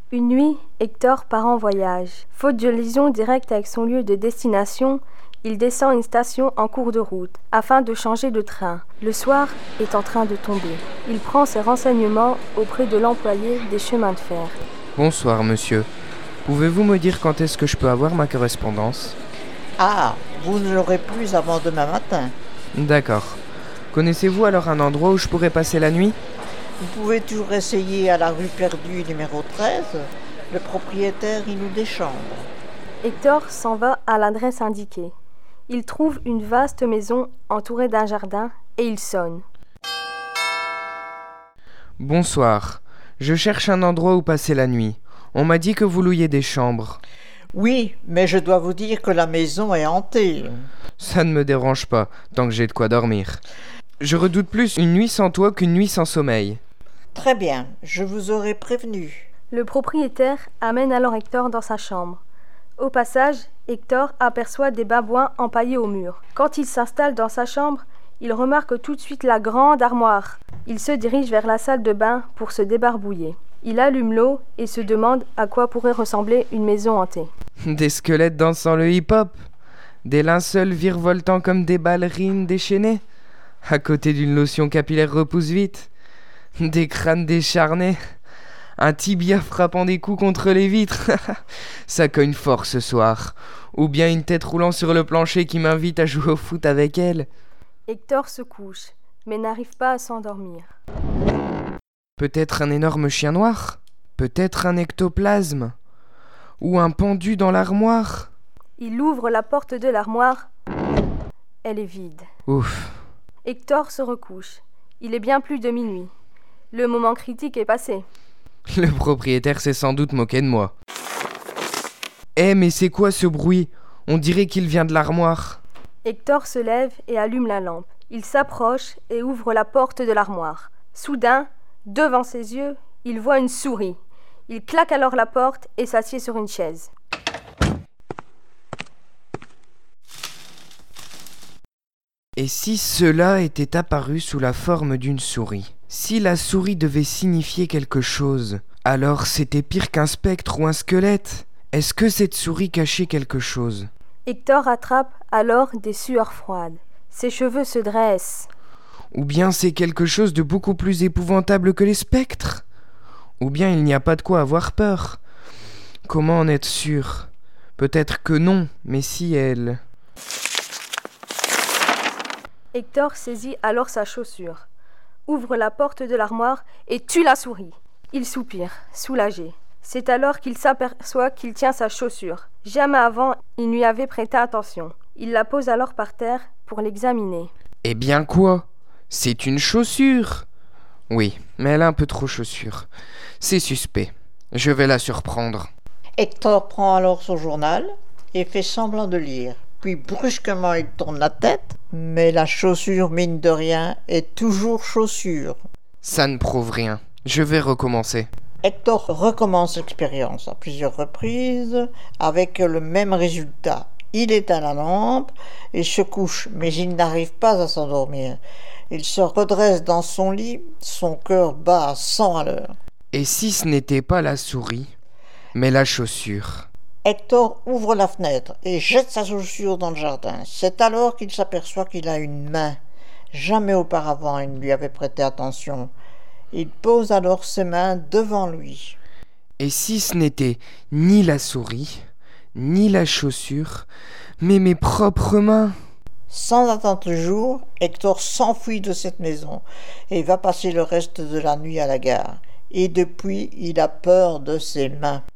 Une nuit, Hector part en voyage. Faute de liaison directe avec son lieu de destination, il descend une station en cours de route, afin de changer de train. Le soir est en train de tomber. Il prend ses renseignements auprès de l'employé des chemins de fer. Bonsoir, monsieur. Pouvez-vous me dire quand est-ce que je peux avoir ma correspondance ? Ah, vous ne l'aurez plus avant demain matin. D'accord. Connaissez-vous alors un endroit où je pourrais passer la nuit ? Vous pouvez toujours essayer à la rue perdue numéro 13. Le propriétaire y loue des chambres. Hector s'en va à l'adresse indiquée. Il trouve une vaste maison entourée d'un jardin et il sonne. Bonsoir. Je cherche un endroit où passer la nuit. On m'a dit que vous louiez des chambres. Oui, mais je dois vous dire que la maison est hantée. Ça ne me dérange pas, tant que j'ai de quoi dormir. Je redoute plus une nuit sans toit qu'une nuit sans sommeil. Très bien, je vous aurais prévenu. Le propriétaire amène alors Hector dans sa chambre. Au passage, Hector aperçoit des babouins empaillés au mur. Quand il s'installe dans sa chambre, il remarque tout de suite la grande armoire. Il se dirige vers la salle de bain pour se débarbouiller. Il allume l'eau et se demande à quoi pourrait ressembler une maison hantée. Des squelettes dansant le hip-hop. Des linceuls virevoltant comme des ballerines déchaînées. À côté d'une lotion capillaire repousse-vite. Des crânes décharnés. Un tibia frappant des coups contre les vitres. Ça cogne fort ce soir. Ou bien une tête roulant sur le plancher qui m'invite à jouer au foot avec elle. Hector se couche, mais n'arrive pas à s'endormir. Peut-être un énorme chien noir. Peut-être un ectoplasme. Ou un pendu dans l'armoire. Il ouvre la porte de l'armoire. Elle est vide. Ouf. Hector se recouche. Il est bien plus de minuit. Le moment critique est passé. Le propriétaire s'est sans doute moqué de moi. Mais c'est quoi ce bruit ? On dirait qu'il vient de l'armoire. Hector se lève et allume la lampe. Il s'approche et ouvre la porte de l'armoire. Soudain, devant ses yeux, il voit une souris. Il claque alors la porte et s'assied sur une chaise. Et si cela était apparu sous la forme d'une souris ? Si la souris devait signifier quelque chose, alors c'était pire qu'un spectre ou un squelette. Est-ce que cette souris cachait quelque chose ? Hector attrape alors des sueurs froides. Ses cheveux se dressent. Ou bien c'est quelque chose de beaucoup plus épouvantable que les spectres ? Ou bien il n'y a pas de quoi avoir peur ? Comment en être sûr ? Peut-être que non, mais si elle... Hector saisit alors sa chaussure, ouvre la porte de l'armoire et tue la souris. Il soupire, soulagé. C'est alors qu'il s'aperçoit qu'il tient sa chaussure. Jamais avant, il n'y avait prêté attention. Il la pose alors par terre pour l'examiner. Eh bien quoi ? C'est une chaussure ! Oui, mais elle a un peu trop chaussure. C'est suspect. Je vais la surprendre. Hector prend alors son journal et fait semblant de lire. Puis brusquement il tourne la tête, mais la chaussure, mine de rien, est toujours chaussure. Ça ne prouve rien. Je vais recommencer. Hector recommence l'expérience à plusieurs reprises avec le même résultat. Il éteint la lampe et se couche, mais il n'arrive pas à s'endormir. Il se redresse dans son lit, son cœur bat à 100 à l'heure. Et si ce n'était pas la souris, mais la chaussure ? Hector ouvre la fenêtre et jette sa chaussure dans le jardin. C'est alors qu'il s'aperçoit qu'il a une main. Jamais auparavant il ne lui avait prêté attention. Il pose alors ses mains devant lui. Et si ce n'était ni la souris, ni la chaussure, mais mes propres mains ? Sans attendre le jour, Hector s'enfuit de cette maison et va passer le reste de la nuit à la gare. Et depuis, il a peur de ses mains.